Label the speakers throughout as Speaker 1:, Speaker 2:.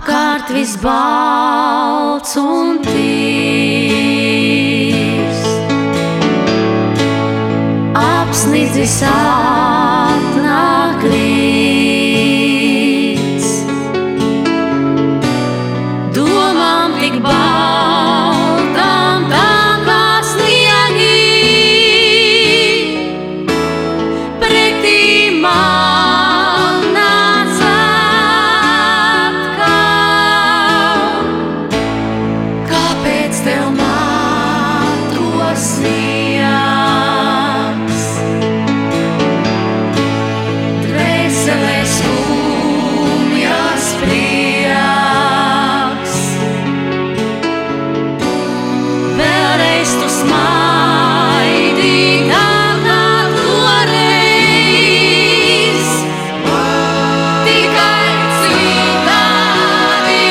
Speaker 1: Apkārt viss balts un tīrs, apsnidzis atnāk rīts, domām tik baltām tā kā sniegi, pretī man nāc atkal. Kāpēc tev matos sniegs? Dvēselē skumjas prieks. Vēlreiz tu smaidi tā kā toreiz, tikai citādi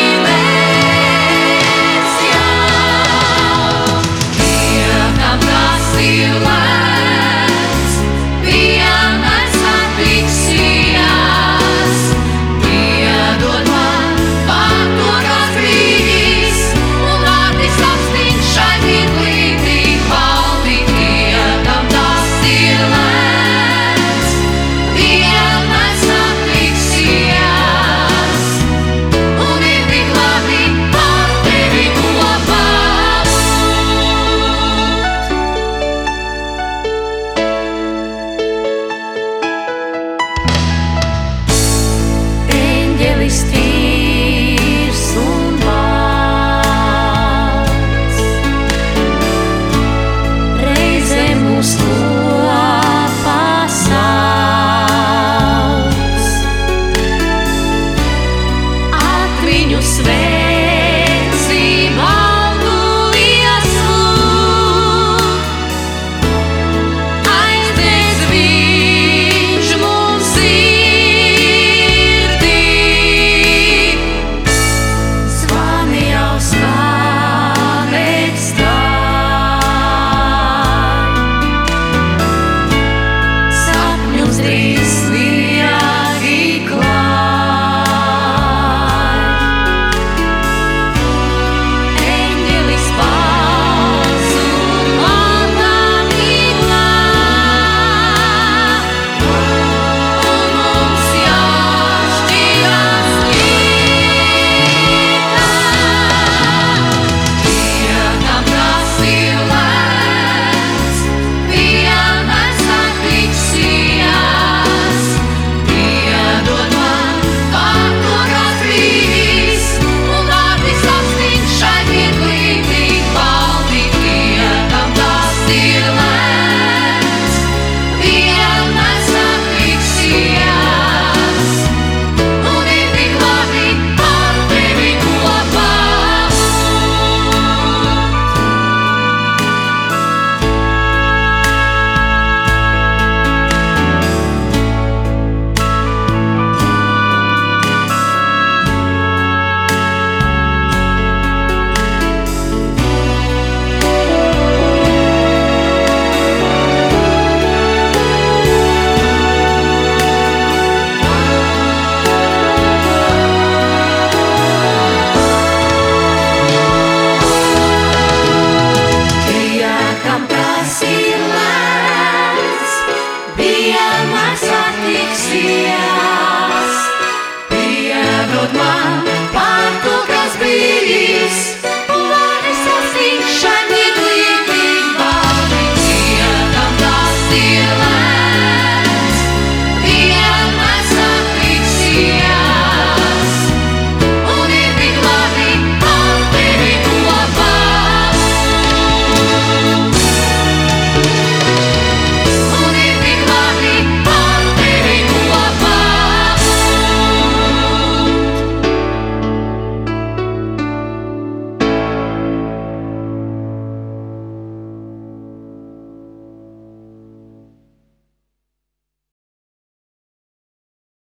Speaker 1: mēs jau tiekam tas ir lēts, vienmēr satiksies, piedod man par to, kas bijis, un vārdis apstīgs šai mirklī tik balti. Tiekam tas ir lēts, vienmēr satiksies, un ir tik labi ar tevi kopā būt. Eņģelis tīrs un balts, reizē mūs kopā sauc. Atmiņu sveci baltu ieslūg, aizdedz viņš mums sirdī. Zvani jau skanēt stāj, sapņus drīz sniegi klāj. Eņģelis balts un baltā miglā, un mums jāšķirās rītā. Tiekam tas ir lēts, vienmēr satiksies, piedod man par to, kas bijis, un vārdis apstīgs šai mirklī tik balti. Tiekam tas ir lēts, vienmēr satiksies, un ir tik labi ar tevi kopā Tiekam tas ir lēts, vienmēr satiksies, piedod man par to, kas bijis,